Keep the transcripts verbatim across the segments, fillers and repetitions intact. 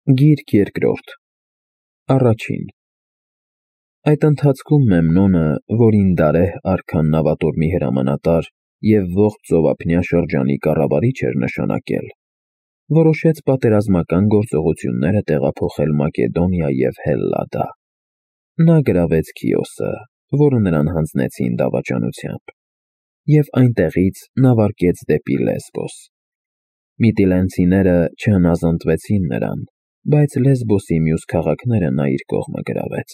Գիրք երկրորդ Առաջին Այդ ընթացքում Մեմնոնը, որին Դարեհ արքան նավատորմի հրամանատար և ողջ ծովափնյա շրջանի կառավարիչ էր նշանակել, որոշեց պատերազմական գործողությունները տեղափոխել Մակեդոնիա և Հելլադա։ Նա գրավեց Քիոսը, որը նրան հանձնեցին դավաճանությամբ, և այնտեղից նավարկեց դեպի Լեսբոս։ Միտիլենցիները չհնազանդվեցին նրան, բայց Լեսբոսի մյուս քաղաքները նա իր կողմը գրավեց։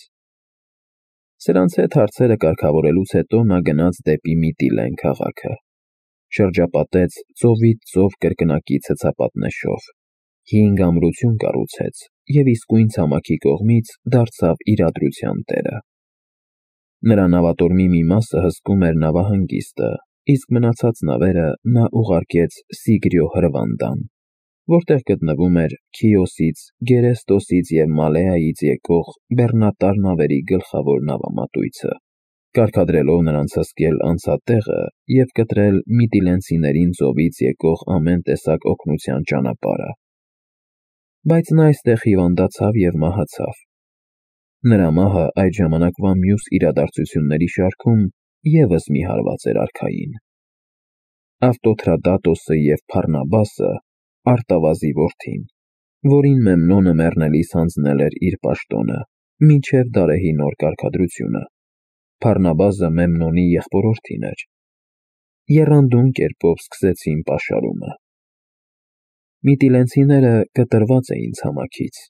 Սրանց հետ հարցերը կարգավորելուց հետո նա գնաց դեպի Միտիլեն քաղաքը, շրջապատեց ծովից ծով կրկնակի ցցապատնեշով, հինգ ամրություն կառուցեց և իսկույն ցամաքի կողմից դարձավ իրադրության տերը։ Նրա նավատորմի մի մասը հսկում էր նավահանգիստը, իսկ մնացած նավերը նա ուղարկեց Սիգրիո հրվանդան, որտեղ գտնվում էր Քիոսից, Գերեստոսից և Մալեայից եկող բեռնատար նավերի գլխավոր նավամատույցը, կարգադրելով նրանց հսկել անցատեղը և կտրել Միտիլենցիներին ծովից եկող ամեն տեսակ օգնության ճանապարհը։ Բայց նա այստեղ հիվանդացավ և մահացավ։ Նրա մահը այդ ժամանակվա մյուս իրադարձությունների շարքում ևս մի հարված էր արքային։ Ավտոթրադատոսը և Փառնաբասը, Արտավազի որդին, որին Մեմնոնը մեռնելիս հանձնել էր իր պաշտոնը, մինչև Դարեհի նոր կարգադրությունը, Փառնաբազը Մեմնոնի եղբորորդին էր, եռանդուն կերպով սկսեցին պաշարումը։ Միտիլենցիները կտրված էին ցամաքից։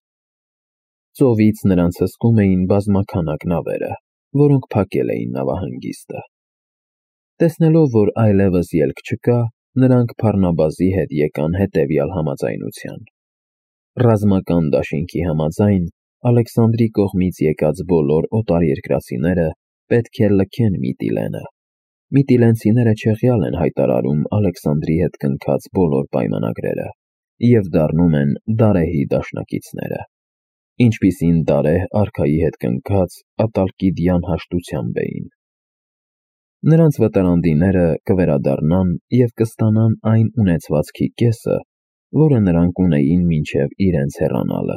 Ծովից նրանց հսկում էին բազմաքանակ նավերը, որոնք փակել էին նավահանգիստը։ Տեսնելով, որ այլևս ելք չկա, նրանք Փառնաբազի հետ եկան հետևյալ համաձայնության. ռազմական դաշինքի համաձայն Ալեքսանդրի կողմից եկած բոլոր օտարերկրացիները պետք է լքեն Միտիլենը։ Միտիլենցիները չեղյալ են հայտարարում Ալեքսանդրի հետ կնքած բոլոր պայմանագրերը և դառնում են Դարեհի դաշնակիցները, ինչպիսին Դարեհ արքայի հետ կնքած Ատալկիդյան հաշտությամբ էին։ Նրանց վտարանդիները կվերադառնան և կստանան այն ունեցվածքի կեսը, որը նրանք ունեին մինչև իրենց հեռանալը։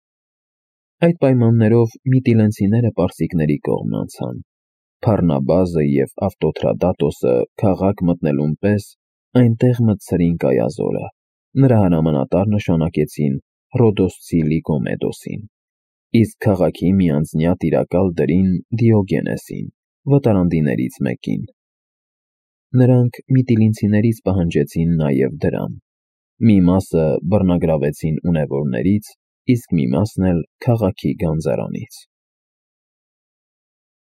Այդ պայմաններով Միտիլենցիները պարսիկների կողմն անցան։ Փառնաբազը և Ավտոթրադատոսը քաղաք մտնելուն պես այնտեղ մտցրին Կայազորը, նրա հրամանատար նշանակեցին Ռոդոսցի Լիկոմեդոսին, իսկ քաղաքի միանձնյա տիրակալ դրին Դիոգենեսին, վտարանդիներից մեկին։ Նրանք Միտիլենցիներից պահանջեցին նաև դրամ։ Մի մասը բռնագրավեցին ունևորներից, իսկ մի մասն էլ քաղաքի գանձարանից։